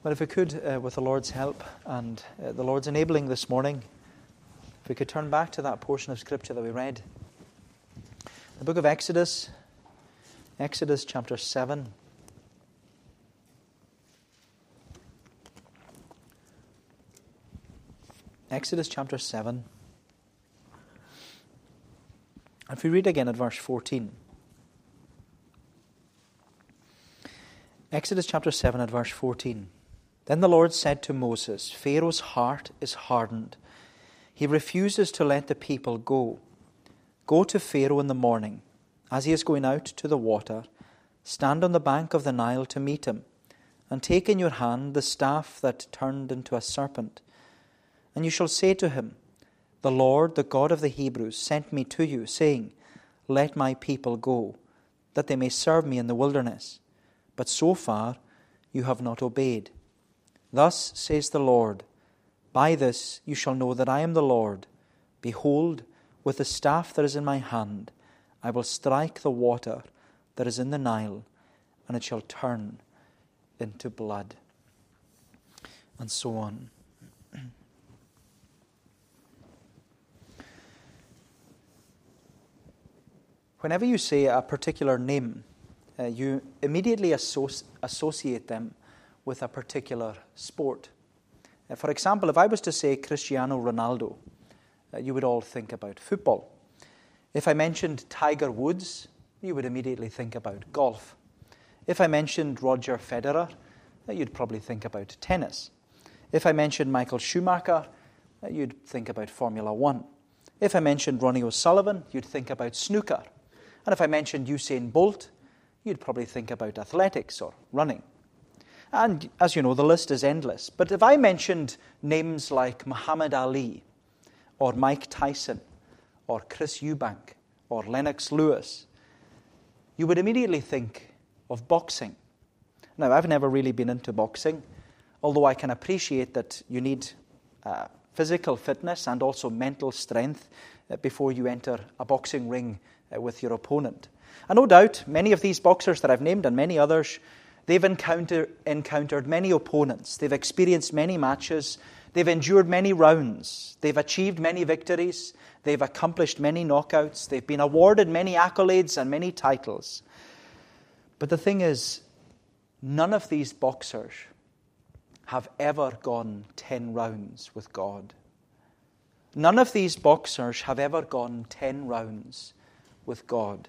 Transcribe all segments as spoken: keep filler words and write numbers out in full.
Well, if we could, uh, with the Lord's help and uh, the Lord's enabling this morning, if we could turn back to that portion of Scripture that we read. The book of Exodus, Exodus chapter seven. Exodus chapter seven. If we read again at verse fourteen. Exodus chapter seven at verse fourteen. Then the Lord said to Moses, Pharaoh's heart is hardened. He refuses to let the people go. Go to Pharaoh in the morning, as he is going out to the water. Stand on the bank of the Nile to meet him, and take in your hand the staff that turned into a serpent. And you shall say to him, The Lord, the God of the Hebrews, sent me to you, saying, Let my people go, that they may serve me in the wilderness. But so far you have not obeyed. Thus says the Lord, By this you shall know that I am the Lord. Behold, with the staff that is in my hand, I will strike the water that is in the Nile, and it shall turn into blood. And so on. Whenever you say a particular name, uh, you immediately associ- associate them with a particular sport. Uh, for example, if I was to say Cristiano Ronaldo, uh, you would all think about football. If I mentioned Tiger Woods, you would immediately think about golf. If I mentioned Roger Federer, uh, you'd probably think about tennis. If I mentioned Michael Schumacher, uh, you'd think about Formula One. If I mentioned Ronnie O'Sullivan, you'd think about snooker. And if I mentioned Usain Bolt, you'd probably think about athletics or running. And as you know, the list is endless. But if I mentioned names like Muhammad Ali, or Mike Tyson, or Chris Eubank, or Lennox Lewis, you would immediately think of boxing. Now, I've never really been into boxing, although I can appreciate that you need uh, physical fitness and also mental strength uh, before you enter a boxing ring uh, with your opponent. And no doubt, many of these boxers that I've named and many others, they've encounter, encountered many opponents. They've experienced many matches. They've endured many rounds. They've achieved many victories. They've accomplished many knockouts. They've been awarded many accolades and many titles. But the thing is, none of these boxers have ever gone ten rounds with God. None of these boxers have ever gone ten rounds with God.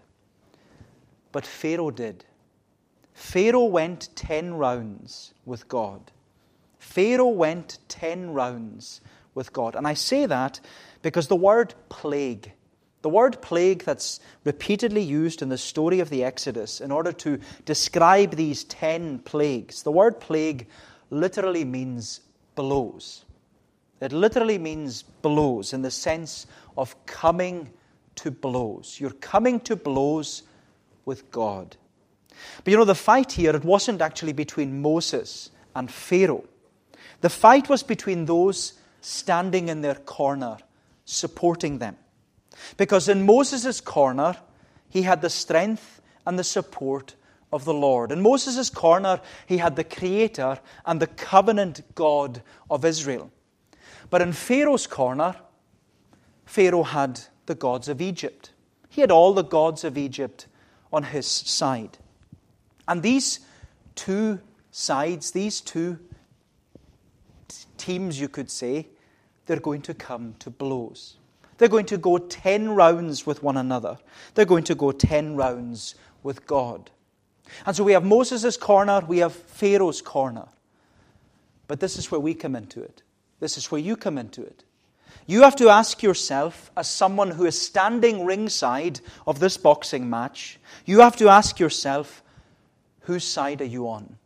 But Pharaoh did. Pharaoh went ten rounds with God. Pharaoh went ten rounds with God. And I say that because the word plague, the word plague that's repeatedly used in the story of the Exodus in order to describe these ten plagues, the word plague literally means blows. It literally means blows in the sense of coming to blows. You're coming to blows with God. But you know, the fight here, it wasn't actually between Moses and Pharaoh. The fight was between those standing in their corner, supporting them. Because in Moses' corner, he had the strength and the support of the Lord. In Moses' corner, he had the Creator and the covenant God of Israel. But in Pharaoh's corner, Pharaoh had the gods of Egypt. He had all the gods of Egypt on his side. And these two sides, these two t- teams, you could say, they're going to come to blows. They're going to go ten rounds with one another. They're going to go ten rounds with God. And so we have Moses' corner, we have Pharaoh's corner. But this is where we come into it. This is where you come into it. You have to ask yourself, as someone who is standing ringside of this boxing match, you have to ask yourself, whose side are you on?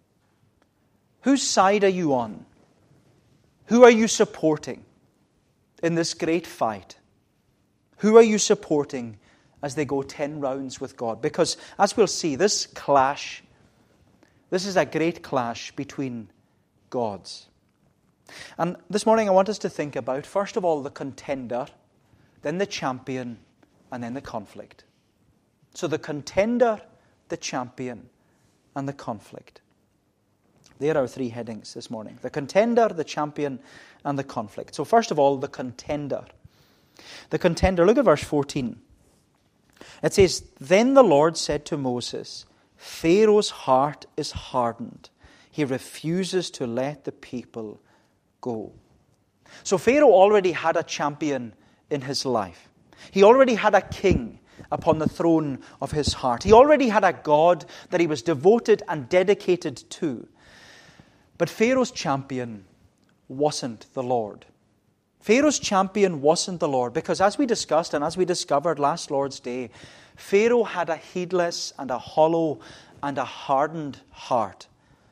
Whose side are you on? Who are you supporting in this great fight? Who are you supporting as they go ten rounds with God? Because, as we'll see, this clash, this is a great clash between gods. And this morning I want us to think about, first of all, the contender, then the champion, and then the conflict. So the contender, the champion, and the conflict. There are our three headings this morning: the contender, the champion, and the conflict. So first of all, the contender. The contender, look at verse fourteen. It says, "Then the Lord said to Moses, Pharaoh's heart is hardened. He refuses to let the people go." So Pharaoh already had a champion in his life. He already had a king upon the throne of his heart. He already had a God that he was devoted and dedicated to. But Pharaoh's champion wasn't the Lord. Pharaoh's champion wasn't the Lord, because as we discussed and as we discovered last Lord's Day, Pharaoh had a heedless and a hollow and a hardened heart.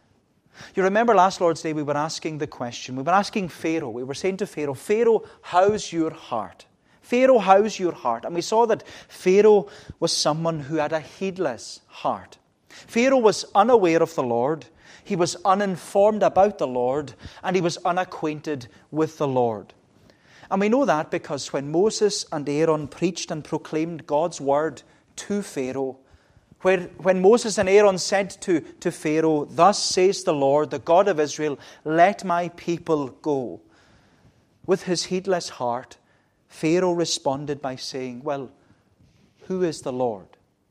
You remember last Lord's Day we were asking the question, we were asking Pharaoh, we were saying to Pharaoh, Pharaoh, how's your heart? Pharaoh, how's your heart? And we saw that Pharaoh was someone who had a heedless heart. Pharaoh was unaware of the Lord, he was uninformed about the Lord, and he was unacquainted with the Lord. And we know that because when Moses and Aaron preached and proclaimed God's word to Pharaoh, where, when Moses and Aaron said to, to Pharaoh, "Thus says the Lord, the God of Israel, let my people go," with his heedless heart, Pharaoh responded by saying, "Well, who is the Lord?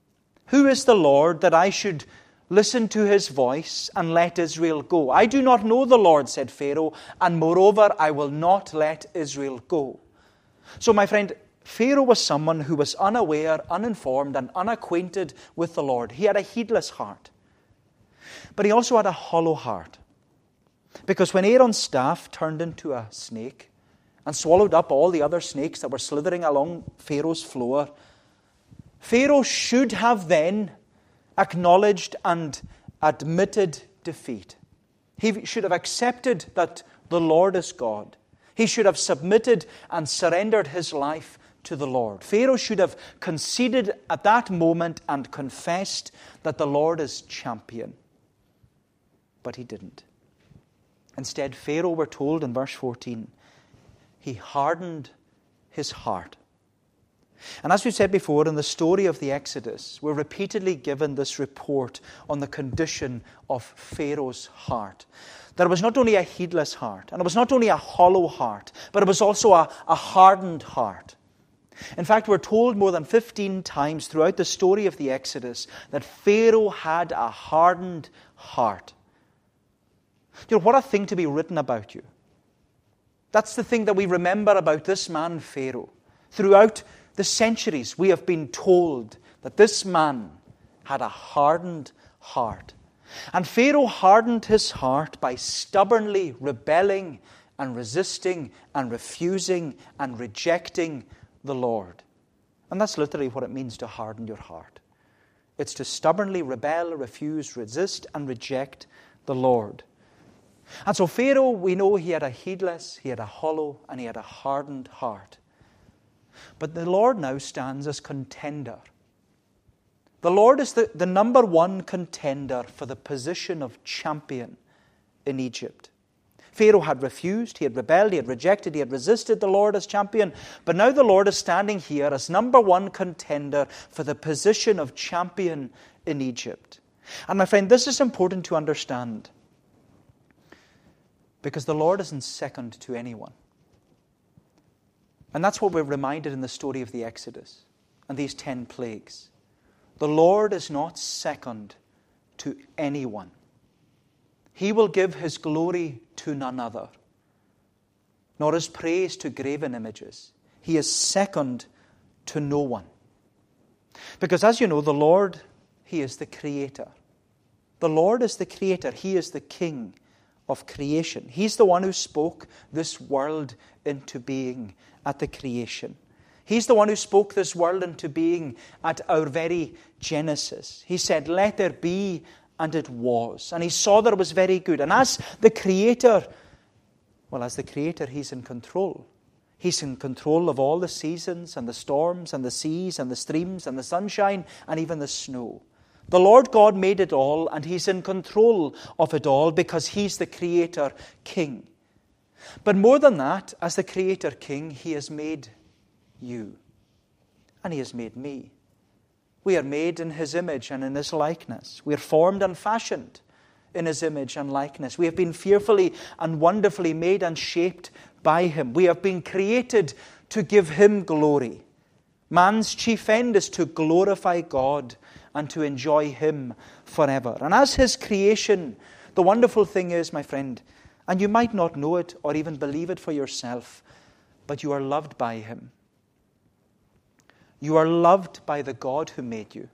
Who is the Lord that I should listen to his voice and let Israel go? I do not know the Lord," said Pharaoh, "and moreover, I will not let Israel go." So, my friend, Pharaoh was someone who was unaware, uninformed, and unacquainted with the Lord. He had a heedless heart. But he also had a hollow heart. Because when Aaron's staff turned into a snake and swallowed up all the other snakes that were slithering along Pharaoh's floor, Pharaoh should have then acknowledged and admitted defeat. He should have accepted that the Lord is God. He should have submitted and surrendered his life to the Lord. Pharaoh should have conceded at that moment and confessed that the Lord is champion. But he didn't. Instead, Pharaoh, we're told in verse fourteen, he hardened his heart. And as we said before, in the story of the Exodus, we're repeatedly given this report on the condition of Pharaoh's heart. That it was not only a heedless heart, and it was not only a hollow heart, but it was also a, a hardened heart. In fact, we're told more than fifteen times throughout the story of the Exodus that Pharaoh had a hardened heart. You know, what a thing to be written about you. That's the thing that we remember about this man, Pharaoh. Throughout the centuries, we have been told that this man had a hardened heart. And Pharaoh hardened his heart by stubbornly rebelling and resisting and refusing and rejecting the Lord. And that's literally what it means to harden your heart. It's to stubbornly rebel, refuse, resist, and reject the Lord. And so Pharaoh, we know he had a heedless, he had a hollow, and he had a hardened heart. But the Lord now stands as contender. The Lord is the, the number one contender for the position of champion in Egypt. Pharaoh had refused, he had rebelled, he had rejected, he had resisted the Lord as champion. But now the Lord is standing here as number one contender for the position of champion in Egypt. And my friend, this is important to understand. Because the Lord isn't second to anyone. And that's what we're reminded in the story of the Exodus and these ten plagues. The Lord is not second to anyone. He will give his glory to none other, nor his praise to graven images. He is second to no one. Because as you know, the Lord, he is the creator. The Lord is the creator. He is the king of creation. He's the one who spoke this world into being at the creation. He's the one who spoke this world into being at our very Genesis. He said, "Let there be," and it was. And he saw that it was very good. And as the Creator, well, as the Creator, he's in control. He's in control of all the seasons and the storms and the seas and the streams and the sunshine and even the snow. The Lord God made it all, and he's in control of it all because he's the Creator King. But more than that, as the Creator King, he has made you. And he has made me. We are made in his image and in his likeness. We are formed and fashioned in His image and likeness. We have been fearfully and wonderfully made and shaped by Him. We have been created to give Him glory. Man's chief end is to glorify God and to enjoy Him forever. And as His creation, the wonderful thing is, my friend, and you might not know it or even believe it for yourself, but you are loved by Him. You are loved by the God who made you.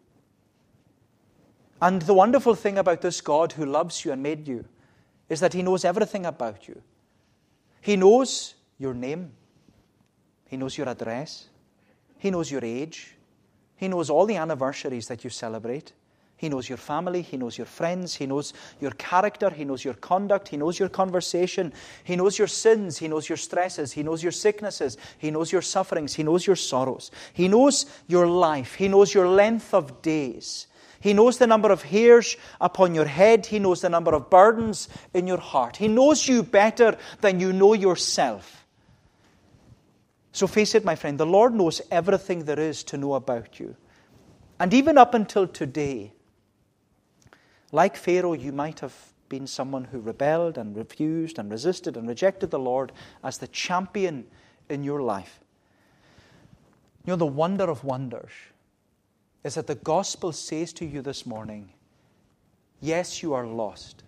And the wonderful thing about this God who loves you and made you is that He knows everything about you. He knows your name. He knows your address. He knows your age. He knows all the anniversaries that you celebrate. He knows your family. He knows your friends. He knows your character. He knows your conduct. He knows your conversation. He knows your sins. He knows your stresses. He knows your sicknesses. He knows your sufferings. He knows your sorrows. He knows your life. He knows your length of days. He knows the number of hairs upon your head. He knows the number of burdens in your heart. He knows you better than you know yourself. So face it, my friend, the Lord knows everything there is to know about you. And even up until today, like Pharaoh, you might have been someone who rebelled and refused and resisted and rejected the Lord as the champion in your life. You know, the wonder of wonders is that the gospel says to you this morning, yes, you are lost,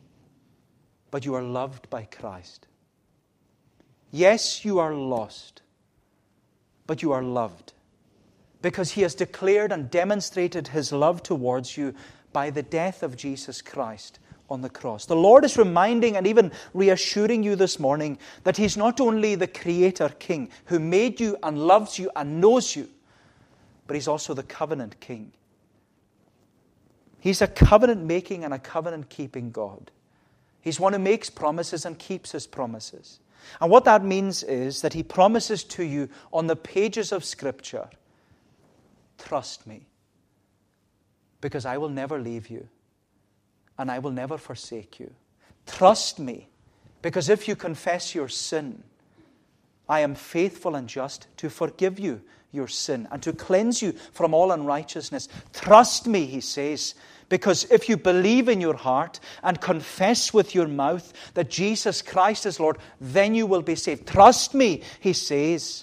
but you are loved by Christ. Yes, you are lost, but you are loved, because He has declared and demonstrated His love towards you by the death of Jesus Christ on the cross. The Lord is reminding and even reassuring you this morning that He's not only the Creator King who made you and loves you and knows you, but He's also the covenant King. He's a covenant-making and a covenant-keeping God. He's one who makes promises and keeps His promises. And what that means is that He promises to you on the pages of Scripture, trust me, because I will never leave you and I will never forsake you. Trust me, because if you confess your sin, I am faithful and just to forgive you your sin and to cleanse you from all unrighteousness. Trust me, He says, because if you believe in your heart and confess with your mouth that Jesus Christ is Lord, then you will be saved. Trust me, He says,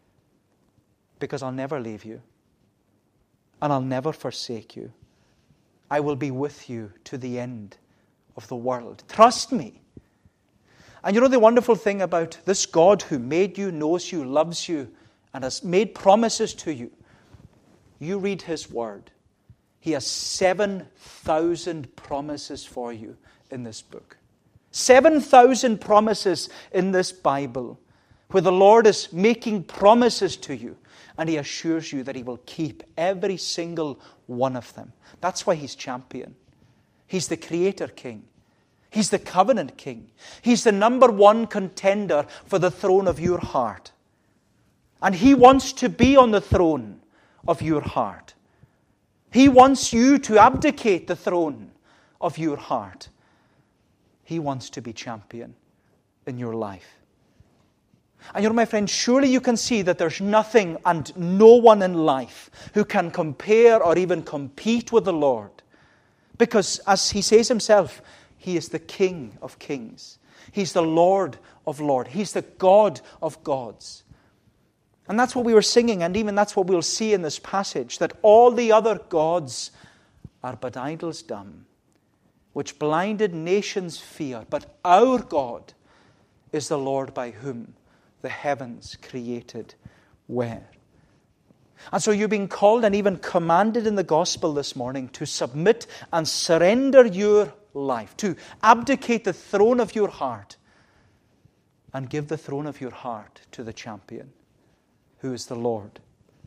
because I'll never leave you and I'll never forsake you. I will be with you to the end of the world. Trust me. And you know the wonderful thing about this God who made you, knows you, loves you, and has made promises to you. You read His Word. He has seven thousand promises for you in this book. seven thousand promises in this Bible where the Lord is making promises to you and He assures you that He will keep every single one of them. That's why He's champion. He's the Creator King. He's the covenant King. He's the number one contender for the throne of your heart. And He wants to be on the throne of your heart. He wants you to abdicate the throne of your heart. He wants to be champion in your life. And you know, my friend, surely you can see that there's nothing and no one in life who can compare or even compete with the Lord. Because as He says Himself, He is the King of kings. He's the Lord of lords. He's the God of gods. And that's what we were singing, and even that's what we'll see in this passage, that all the other gods are but idols dumb, which blinded nations fear. But our God is the Lord by whom the heavens created were. And so you're being called and even commanded in the gospel this morning to submit and surrender your life, to abdicate the throne of your heart and give the throne of your heart to the champion, who is the Lord.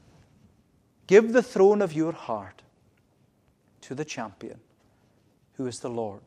Give the throne of your heart to the champion, who is the Lord.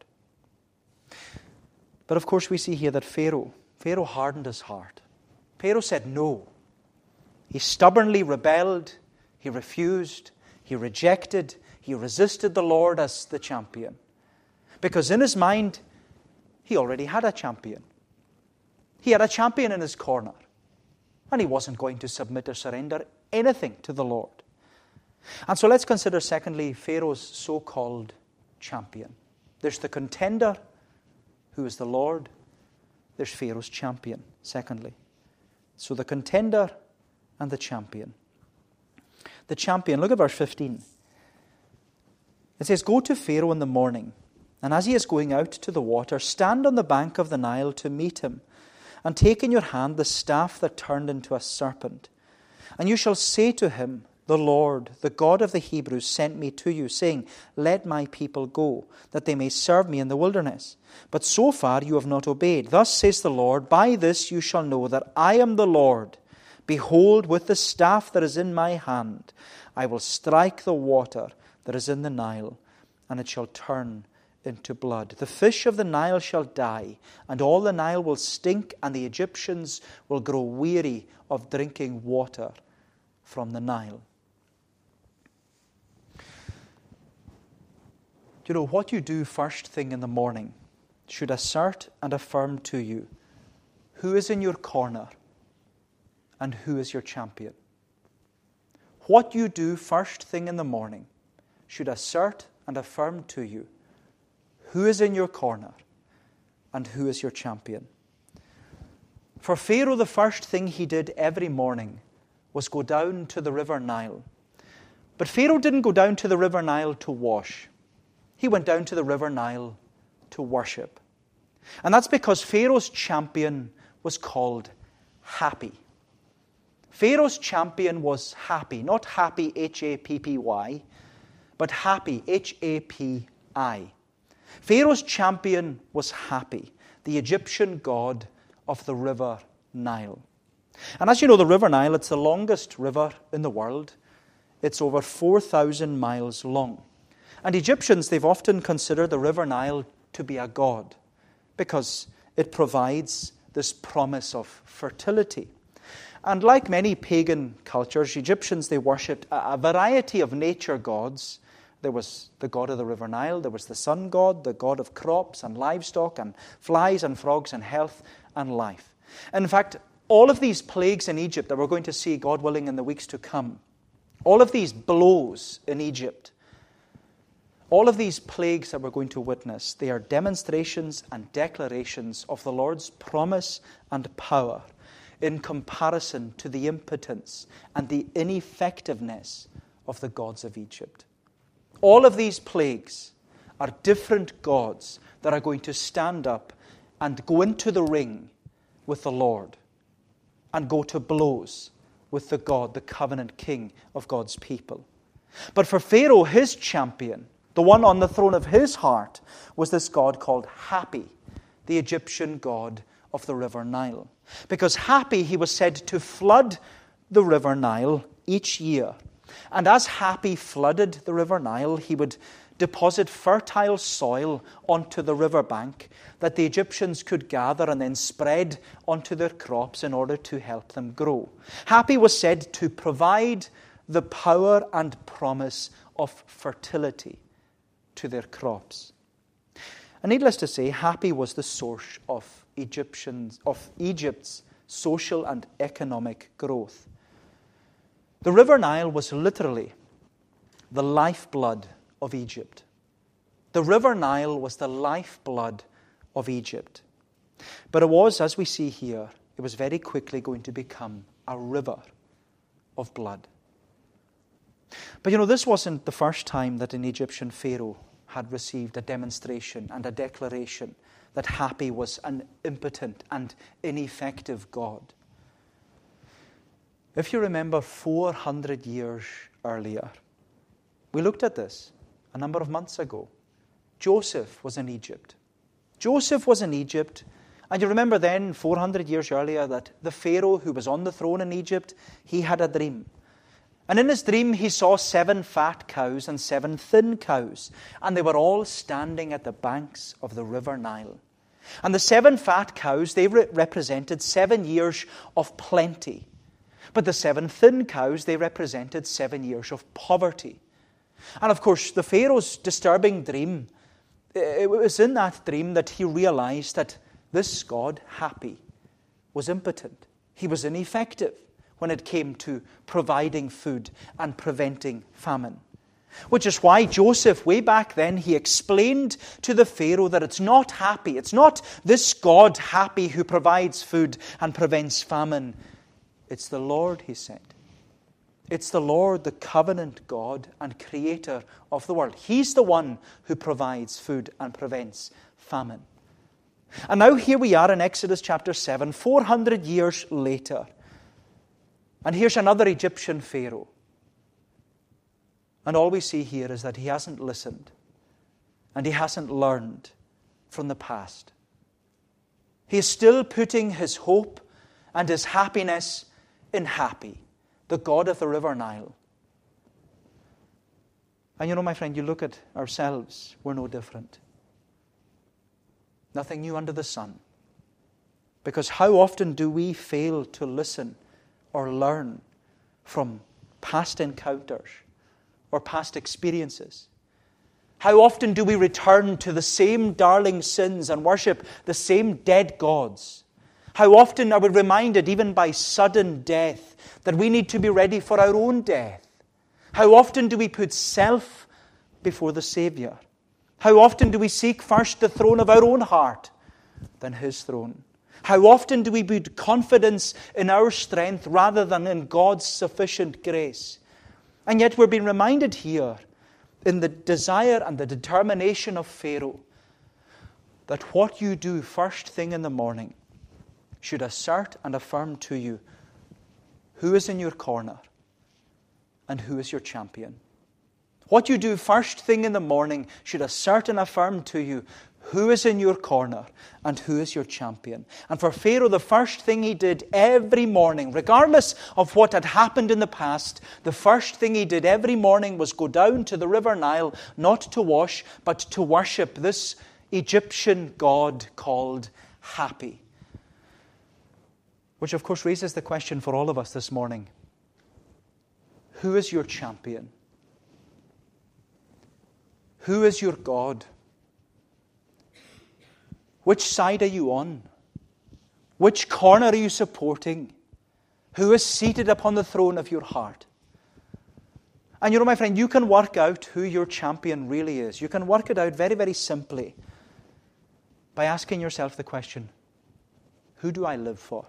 But of course we see here that Pharaoh, Pharaoh hardened his heart. Pharaoh said no. He stubbornly rebelled. He refused. He rejected. He resisted the Lord as the champion. Because in his mind, he already had a champion. He had a champion in his corner. And he wasn't going to submit or surrender anything to the Lord. And so let's consider, secondly, Pharaoh's so-called champion. There's the contender, who is the Lord. There's Pharaoh's champion, secondly. So the contender and the champion. The champion, look at verse fifteen. It says, "Go to Pharaoh in the morning, and as he is going out to the water, stand on the bank of the Nile to meet him, and take in your hand the staff that turned into a serpent. And you shall say to him, the Lord, the God of the Hebrews, sent me to you, saying, let my people go, that they may serve me in the wilderness. But so far you have not obeyed. Thus says the Lord, by this you shall know that I am the Lord. Behold, with the staff that is in my hand, I will strike the water that is in the Nile, and it shall turn into blood. The fish of the Nile shall die, and all the Nile will stink, and the Egyptians will grow weary of drinking water from the Nile." You know, what you do first thing in the morning should assert and affirm to you who is in your corner and who is your champion. What you do first thing in the morning should assert and affirm to you who is in your corner and who is your champion. For Pharaoh, the first thing he did every morning was go down to the river Nile. But Pharaoh didn't go down to the river Nile to wash. He went down to the river Nile to worship. And that's because Pharaoh's champion was called Happy. Pharaoh's champion was Happy, not Happy, H A P P Y, but Happy, H A P I. Pharaoh's champion was Happy, the Egyptian god of the river Nile. And as you know, the river Nile, it's the longest river in the world. It's over four thousand miles long. And Egyptians, they've often considered the river Nile to be a god because it provides this promise of fertility. And like many pagan cultures, Egyptians, they worshipped a variety of nature gods. There was the god of the river Nile, there was the sun god, the god of crops and livestock and flies and frogs and health and life. And in fact, all of these plagues in Egypt that we're going to see, God willing, in the weeks to come, all of these blows in Egypt, all of these plagues that we're going to witness, they are demonstrations and declarations of the Lord's promise and power in comparison to the impotence and the ineffectiveness of the gods of Egypt. All of these plagues are different gods that are going to stand up and go into the ring with the Lord and go to blows with the God, the covenant king of God's people. But for Pharaoh, his champion, the one on the throne of his heart, was this god called Happy, the Egyptian god of the river Nile. Because Happy, he was said to flood the river Nile each year. And as Happy flooded the river Nile, he would deposit fertile soil onto the riverbank that the Egyptians could gather and then spread onto their crops in order to help them grow. Happy was said to provide the power and promise of fertility to their crops. And needless to say, Happy was the source of Egyptians of Egypt's social and economic growth. The river Nile was literally the lifeblood of Egypt. The river Nile was the lifeblood of Egypt. But it was, as we see here, it was very quickly going to become a river of blood. But you know, this wasn't the first time that an Egyptian pharaoh had received a demonstration and a declaration that Happy was an impotent and ineffective god. If you remember four hundred years earlier, we looked at this a number of months ago. Joseph was in Egypt. Joseph was in Egypt, and you remember then, four hundred years earlier, that the Pharaoh who was on the throne in Egypt, he had a dream. And in his dream, he saw seven fat cows and seven thin cows, and they were all standing at the banks of the river Nile. And the seven fat cows, they re- represented seven years of plenty. But the seven thin cows, they represented seven years of poverty. And of course, the Pharaoh's disturbing dream, it was in that dream that he realized that this god, Happy, was impotent. He was ineffective when it came to providing food and preventing famine. Which is why Joseph, way back then, he explained to the Pharaoh that it's not happy. It's not this God happy who provides food and prevents famine. It's the Lord, he said. It's the Lord, the covenant God and creator of the world. He's the one who provides food and prevents famine. And now here we are in Exodus chapter seven, four hundred years later. And here's another Egyptian Pharaoh. And all we see here is that he hasn't listened and he hasn't learned from the past. He is still putting his hope and his happiness in Happy, the god of the river Nile. And you know, my friend, you look at ourselves, we're no different. Nothing new under the sun. Because how often do we fail to listen or learn from past encounters or past experiences? How often do we return to the same darling sins and worship the same dead gods? How often are we reminded, even by sudden death, that we need to be ready for our own death? How often do we put self before the Savior? How often do we seek first the throne of our own heart than His throne? How often do we put confidence in our strength rather than in God's sufficient grace? And yet we're being reminded here in the desire and the determination of Pharaoh that what you do first thing in the morning should assert and affirm to you who is in your corner and who is your champion. What you do first thing in the morning should assert and affirm to you who is in your corner and who is your champion. And for Pharaoh, the first thing he did every morning, regardless of what had happened in the past, the first thing he did every morning was go down to the river Nile, not to wash, but to worship this Egyptian god called Happy. Which of course raises the question for all of us this morning. Who is your champion? Who is your God? Which side are you on? Which corner are you supporting? Who is seated upon the throne of your heart? And you know, my friend, you can work out who your champion really is. You can work it out very, very simply by asking yourself the question, who do I live for?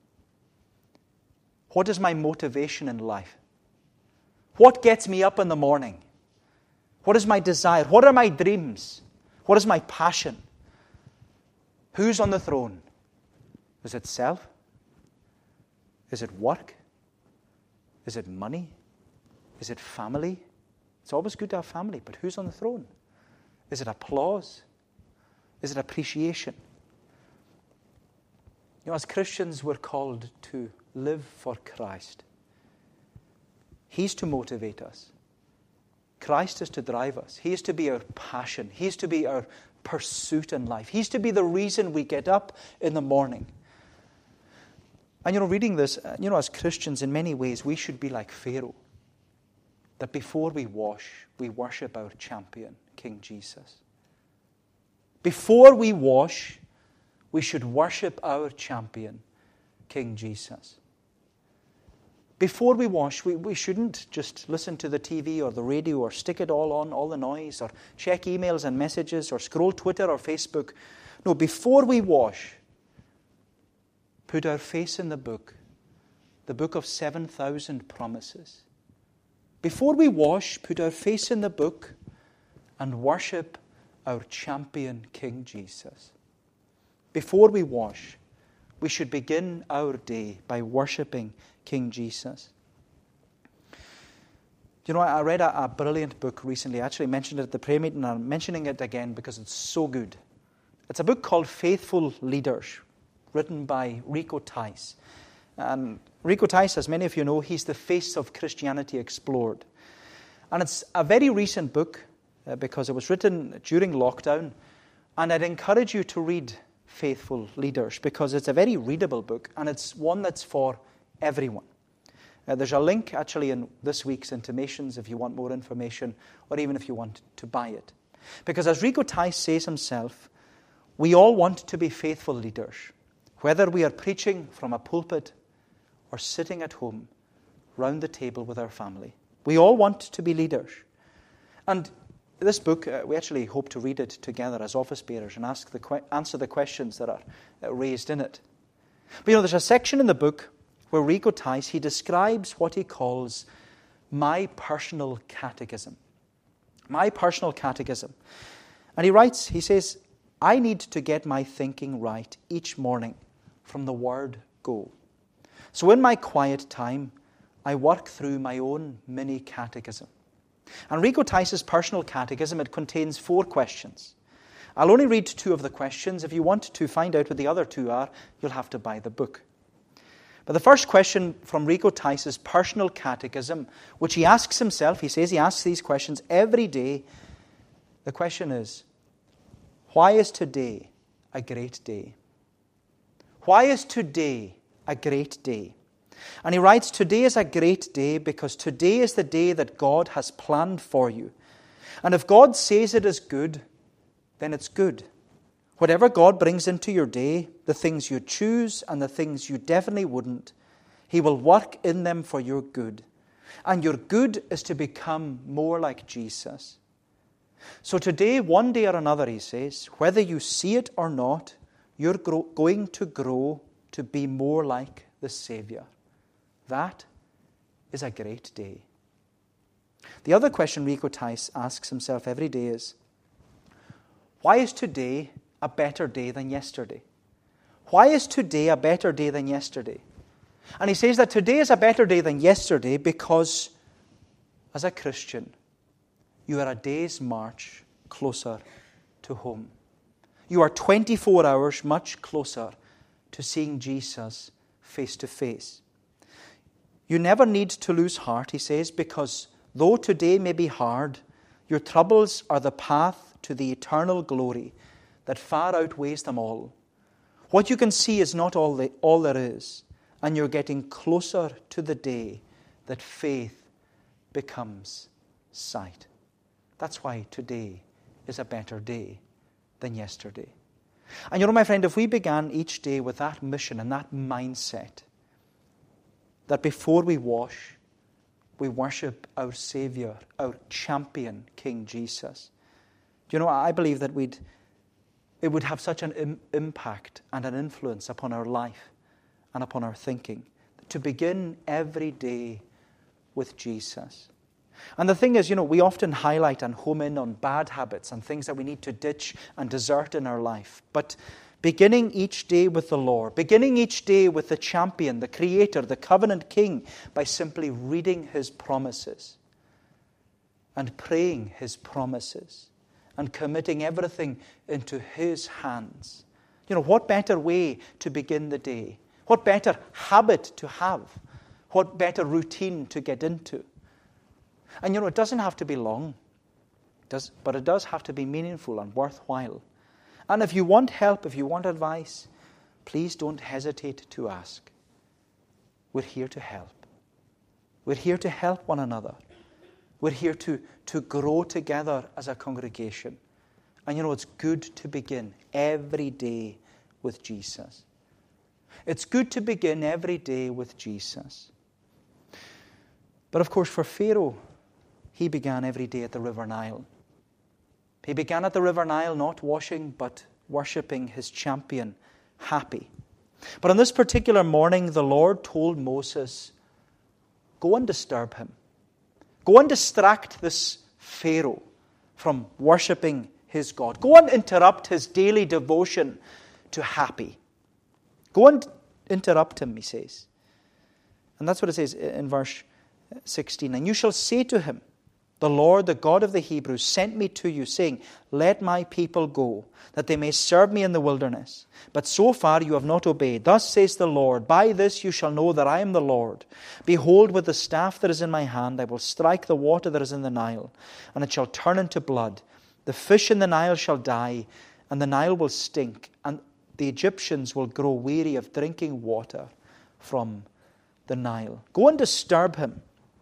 What is my motivation in life? What gets me up in the morning? What is my desire? What are my dreams? What is my passion? Who's on the throne? Is it self? Is it work? Is it money? Is it family? It's always good to have family, but who's on the throne? Is it applause? Is it appreciation? You know, as Christians, we're called to live for Christ. He's to motivate us. Christ is to drive us. He is to be our passion. He is to be our pursuit in life. He's to be the reason we get up in the morning. And you know, reading this, you know, as Christians, in many ways, we should be like Pharaoh. That before we wash, we worship our champion, King Jesus. Before we wash, we should worship our champion, King Jesus. Before we wash, we, we shouldn't just listen to the T V or the radio or stick it all on, all the noise, or check emails and messages or scroll Twitter or Facebook. No, before we wash, put our face in the book, the book of seven thousand promises. Before we wash, put our face in the book and worship our champion, King Jesus. Before we wash, we should begin our day by worshiping King Jesus. You know, I read a, a brilliant book recently. I actually mentioned it at the prayer meeting, and I'm mentioning it again because it's so good. It's a book called Faithful Leaders, written by Rico Tice. And Rico Tice, as many of you know, he's the face of Christianity Explored. And it's a very recent book uh, because it was written during lockdown. And I'd encourage you to read Faithful Leaders because it's a very readable book and it's one that's for everyone. Uh, there's a link actually in this week's intimations if you want more information or even if you want to buy it. Because as Rico Tice says himself, we all want to be faithful leaders, whether we are preaching from a pulpit or sitting at home round the table with our family. We all want to be leaders. And this book, uh, we actually hope to read it together as office bearers and ask the que- answer the questions that are uh, raised in it. But you know, there's a section in the book where Rico Tice, he describes what he calls my personal catechism. My personal catechism. And he writes, he says, I need to get my thinking right each morning from the word go. So in my quiet time, I work through my own mini catechism. And Rico Tice's personal catechism, it contains four questions. I'll only read two of the questions. If you want to find out what the other two are, you'll have to buy the book. But the first question from Rico Tice's personal catechism, which he asks himself, he says he asks these questions every day. The question is, why is today a great day? Why is today a great day? And he writes, today is a great day because today is the day that God has planned for you. And if God says it is good, then it's good. Whatever God brings into your day, the things you choose and the things you definitely wouldn't, He will work in them for your good. And your good is to become more like Jesus. So today, one day or another, he says, whether you see it or not, you're grow- going to grow to be more like the Savior. That is a great day. The other question Rico Tice asks himself every day is, why is today a better day than yesterday? Why is today a better day than yesterday? And he says that today is a better day than yesterday because, as a Christian, you are a day's march closer to home. You are twenty-four hours much closer to seeing Jesus face to face. You never need to lose heart, he says, because though today may be hard, your troubles are the path to the eternal glory that far outweighs them all. What you can see is not all, the, all there is, and you're getting closer to the day that faith becomes sight. That's why today is a better day than yesterday. And you know, my friend, if we began each day with that mission and that mindset, that before we wash, we worship our Savior, our champion, King Jesus. Do you know, I believe that we'd it would have such an im- impact and an influence upon our life and upon our thinking to begin every day with Jesus. And the thing is, you know, we often highlight and home in on bad habits and things that we need to ditch and desert in our life. But beginning each day with the Lord, beginning each day with the champion, the Creator, the covenant King, by simply reading His promises and praying His promises and committing everything into His hands. You know, what better way to begin the day? What better habit to have? What better routine to get into? And you know, it doesn't have to be long, does, but it does have to be meaningful and worthwhile. And if you want help, if you want advice, please don't hesitate to ask. We're here to help. We're here to help one another. We're here to, to grow together as a congregation. And you know, it's good to begin every day with Jesus. It's good to begin every day with Jesus. But of course, for Pharaoh, he began every day at the River Nile. He began at the River Nile not washing, but worshipping his champion, Happy. But on this particular morning, the Lord told Moses, go and disturb him. Go and distract this Pharaoh from worshipping his God. Go and interrupt his daily devotion to Happy. Go and interrupt him, he says. And that's what it says in verse sixteen. And you shall say to him, the Lord, the God of the Hebrews, sent me to you, saying, let my people go, that they may serve me in the wilderness. But so far you have not obeyed. Thus says the Lord, by this you shall know that I am the Lord. Behold, with the staff that is in my hand, I will strike the water that is in the Nile, and it shall turn into blood. The fish in the Nile shall die, and the Nile will stink, and the Egyptians will grow weary of drinking water from the Nile. Go and disturb him.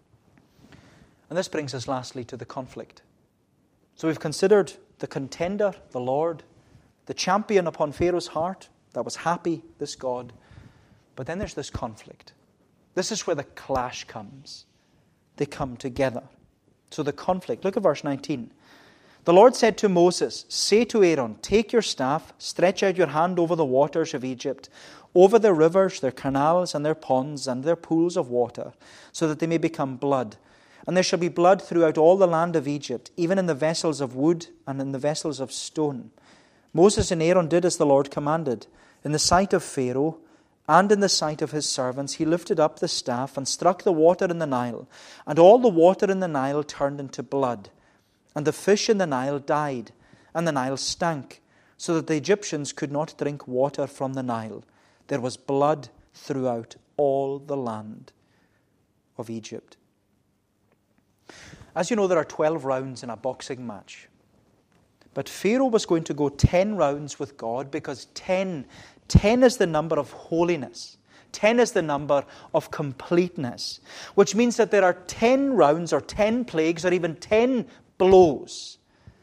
And this brings us lastly to the conflict. So we've considered the contender, the Lord, the champion upon Pharaoh's heart, that was Happy, this God. But then there's this conflict. This is where the clash comes. They come together. So the conflict, look at verse nineteen. The Lord said to Moses, say to Aaron, take your staff, stretch out your hand over the waters of Egypt, over their rivers, their canals, and their ponds, and their pools of water, so that they may become blood. And there shall be blood throughout all the land of Egypt, even in the vessels of wood and in the vessels of stone. Moses and Aaron did as the Lord commanded. In the sight of Pharaoh and in the sight of his servants, he lifted up the staff and struck the water in the Nile, and all the water in the Nile turned into blood. And the fish in the Nile died, and the Nile stank, so that the Egyptians could not drink water from the Nile. There was blood throughout all the land of Egypt. As you know, there are twelve rounds in a boxing match. But Pharaoh was going to go ten rounds with God because ten, ten is the number of holiness. ten is the number of completeness. Which means that there are ten rounds or ten plagues or even ten blows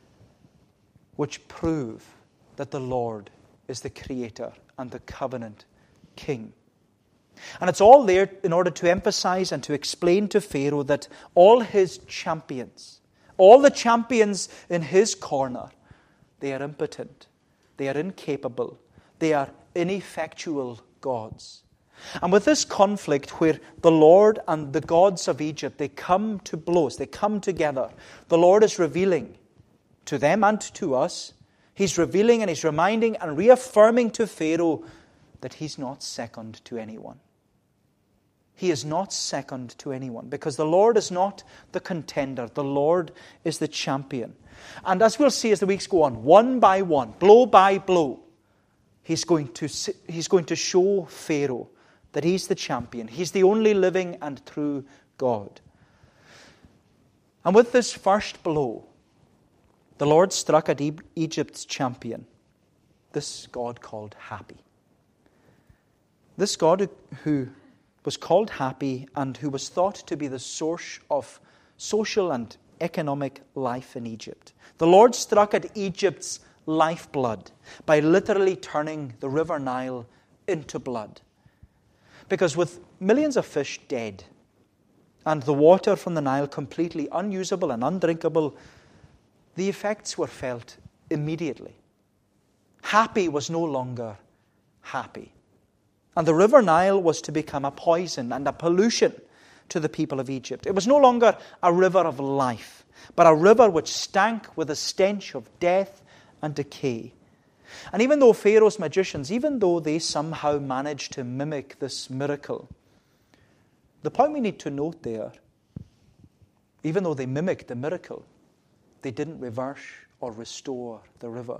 which prove that the Lord is the Creator and the covenant King. And it's all there in order to emphasize and to explain to Pharaoh that all his champions, all the champions in his corner, they are impotent, they are incapable, they are ineffectual gods. And with this conflict where the Lord and the gods of Egypt, they come to blows, they come together, the Lord is revealing to them and to us, He's revealing and He's reminding and reaffirming to Pharaoh that he's not second to anyone. He is not second to anyone because the Lord is not the contender. The Lord is the champion. And as we'll see as the weeks go on, one by one, blow by blow, he's going to, he's going to show Pharaoh that he's the champion. He's the only living and true God. And with this first blow, the Lord struck at Egypt's champion, this God called Happy. This God who was called Happy and who was thought to be the source of social and economic life in Egypt. The Lord struck at Egypt's lifeblood by literally turning the river Nile into blood. Because with millions of fish dead and the water from the Nile completely unusable and undrinkable, the effects were felt immediately. Happy was no longer happy. And the river Nile was to become a poison and a pollution to the people of Egypt. It was no longer a river of life, but a river which stank with a stench of death and decay. And even though Pharaoh's magicians, even though they somehow managed to mimic this miracle, the point we need to note there, even though they mimicked the miracle, they didn't reverse or restore the river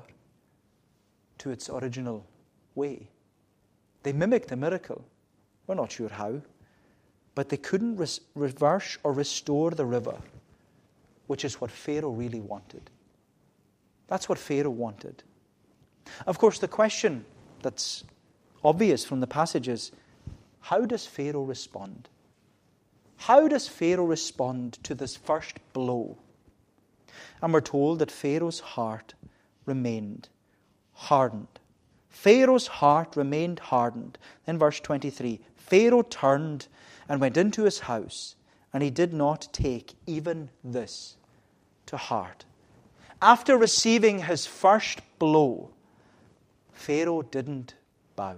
to its original way. They mimicked the miracle. We're not sure how. But they couldn't res- reverse or restore the river, which is what Pharaoh really wanted. That's what Pharaoh wanted. Of course, the question that's obvious from the passage is, how does Pharaoh respond? How does Pharaoh respond to this first blow? And we're told that Pharaoh's heart remained hardened. Pharaoh's heart remained hardened. Then verse twenty-three, Pharaoh turned and went into his house, and he did not take even this to heart. After receiving his first blow, Pharaoh didn't bow.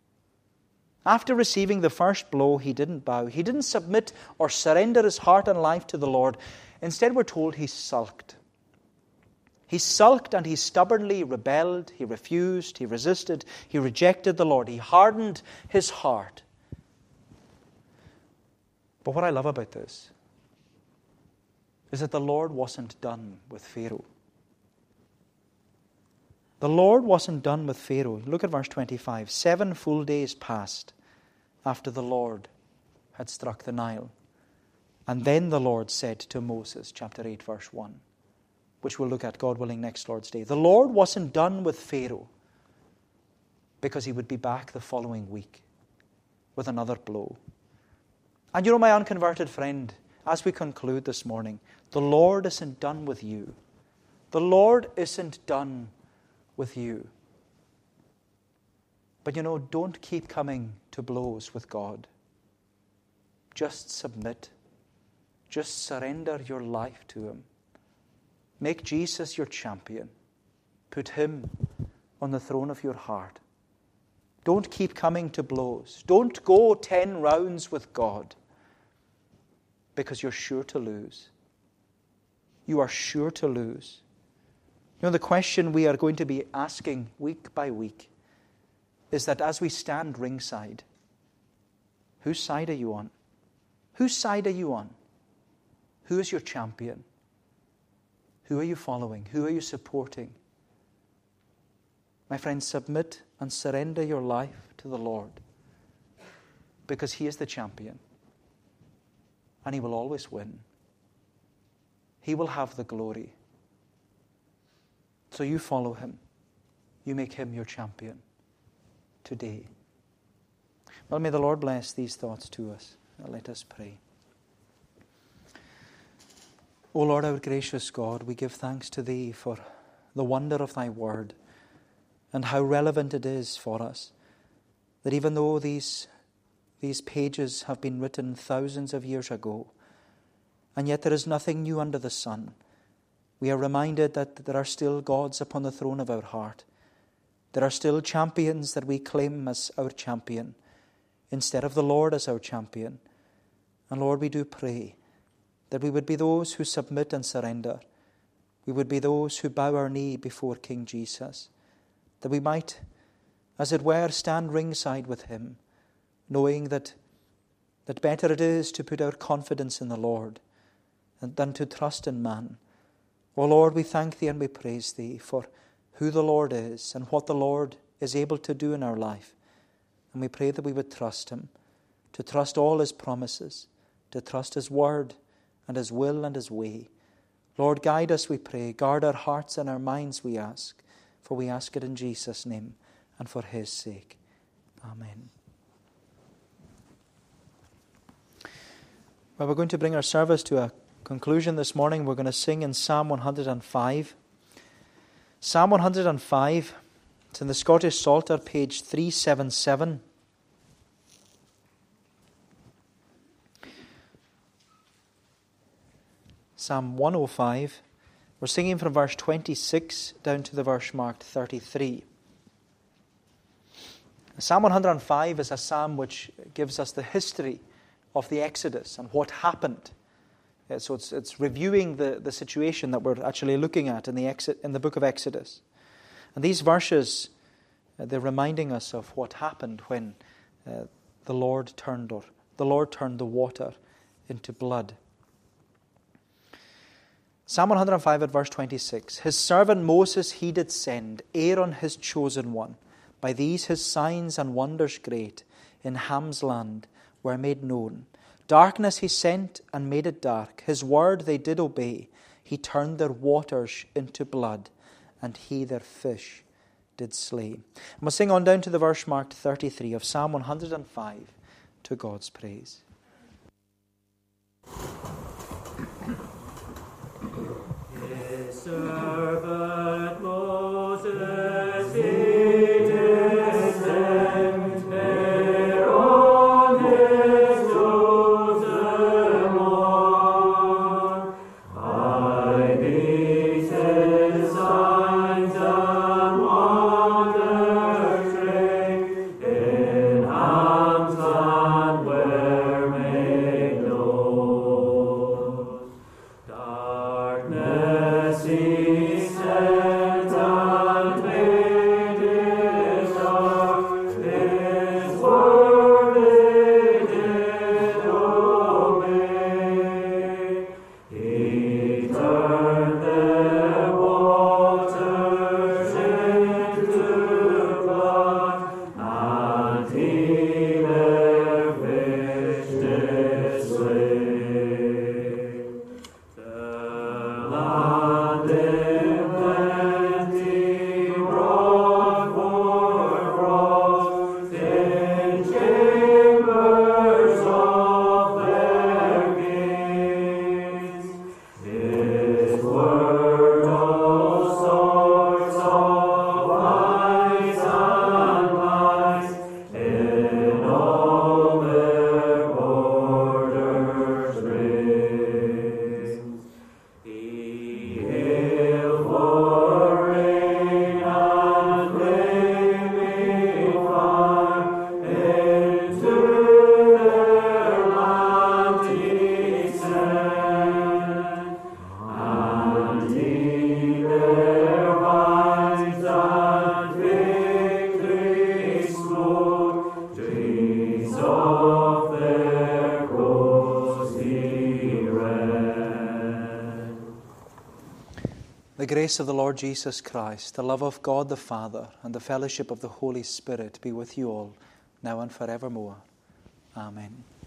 After receiving the first blow, he didn't bow. He didn't submit or surrender his heart and life to the Lord. Instead, we're told he sulked. He sulked and he stubbornly rebelled, he refused, he resisted, he rejected the Lord. He hardened his heart. But what I love about this is that the Lord wasn't done with Pharaoh. The Lord wasn't done with Pharaoh. Look at verse twenty-five. Seven full days passed after the Lord had struck the Nile. And then the Lord said to Moses, chapter eight, verse one, which we'll look at, God willing, next Lord's Day. The Lord wasn't done with Pharaoh because he would be back the following week with another blow. And you know, my unconverted friend, as we conclude this morning, the Lord isn't done with you. The Lord isn't done with you. But you know, don't keep coming to blows with God. Just submit. Just surrender your life to Him. Make Jesus your champion. Put Him on the throne of your heart. Don't keep coming to blows. Don't go ten rounds with God, because you're sure to lose. You are sure to lose. You know, the question we are going to be asking week by week is that as we stand ringside, whose side are you on? Whose side are you on? Who is your champion? Who are you following? Who are you supporting? My friends, submit and surrender your life to the Lord, because He is the champion and He will always win. He will have the glory. So you follow Him. You make Him your champion today. Well, may the Lord bless these thoughts to us. Let us pray. O Lord, our gracious God, we give thanks to Thee for the wonder of Thy word and how relevant it is for us, that even though these, these pages have been written thousands of years ago, and yet there is nothing new under the sun, we are reminded that there are still gods upon the throne of our heart. There are still champions that we claim as our champion, instead of the Lord as our champion. And Lord, we do pray that we would be those who submit and surrender. We would be those who bow our knee before King Jesus, that we might, as it were, stand ringside with Him, knowing that, that better it is to put our confidence in the Lord than to trust in man. O Lord, we thank Thee and we praise Thee for who the Lord is and what the Lord is able to do in our life. And we pray that we would trust Him, to trust all His promises, to trust His word and His will and His way. Lord, guide us, we pray. Guard our hearts and our minds, we ask. For we ask it in Jesus' name and for His sake. Amen. Well, we're going to bring our service to a conclusion this morning. We're going to sing in Psalm one hundred five. Psalm one hundred five, it's in the Scottish Psalter, page three seventy-seven. Psalm one oh five. We're singing from verse twenty-six down to the verse marked thirty-three. Psalm one hundred five is a psalm which gives us the history of the Exodus and what happened. So it's, it's reviewing the, the situation that we're actually looking at in the, exit, in the book of Exodus. And these verses, uh, they're reminding us of what happened when uh, the Lord turned or the Lord turned the water into blood. Psalm one hundred five at verse twenty-six. His servant Moses he did send, Aaron his chosen one. By these his signs and wonders great in Ham's land were made known. Darkness he sent and made it dark. His word they did obey. He turned their waters into blood, and he their fish did slay. And we'll sing on down to the verse marked thirty-three of Psalm one hundred five, to God's praise. His servant Moses he did send, Aaron his chosen one. By these his signs and wonders great in Ham's land were made known. Darkness he sent grace of the Lord Jesus Christ, the love of God the Father, and the fellowship of the Holy Spirit be with you all, now and forevermore. Amen.